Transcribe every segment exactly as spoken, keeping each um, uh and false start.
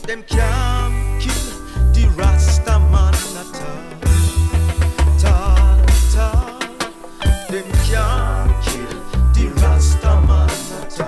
them can't kill the Rasta man at all. Tall, tall. Them can't kill the Rasta man at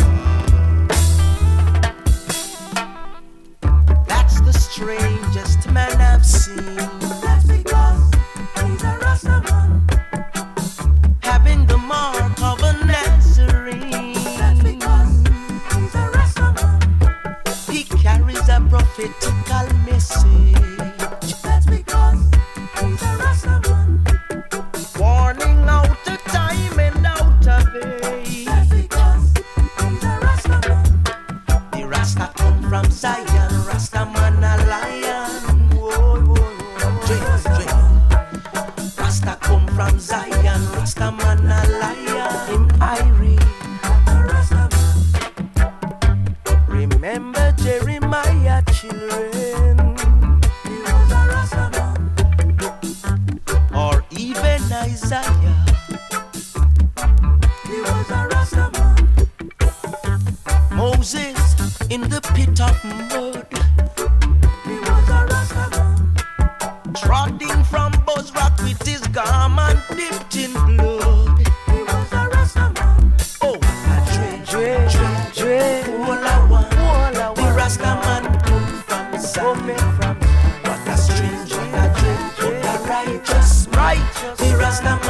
all. That's the strangest man I've seen. That's because he's a Rasta man, having the mark of a Nazarene. that's because he's a Rasta man, He carries a prophetical message, that's because he's a Rasta man, warning out of time and out of age. that's because he's a Rasta man, The Rasta come from Zion, Rasta man a lion. Whoa, whoa, whoa. Drink, drink. Rasta come from Zion, Rasta man a lion. Him Irie. a Rasta man, Remember Jeremiah, children, he was a Rasta man, or even Isaiah. he was a Rasta man, Moses in the pit of mud, he was a Rasta man, trotting from Bozrah with his garment dipped in blood. he was a Rasta man, Oh, a Dre, Dre, Dre, Dre, all I want, all I want. The Rasta man come from Zion. What a strange, what a Dre, what a righteous, righteous. The Rasta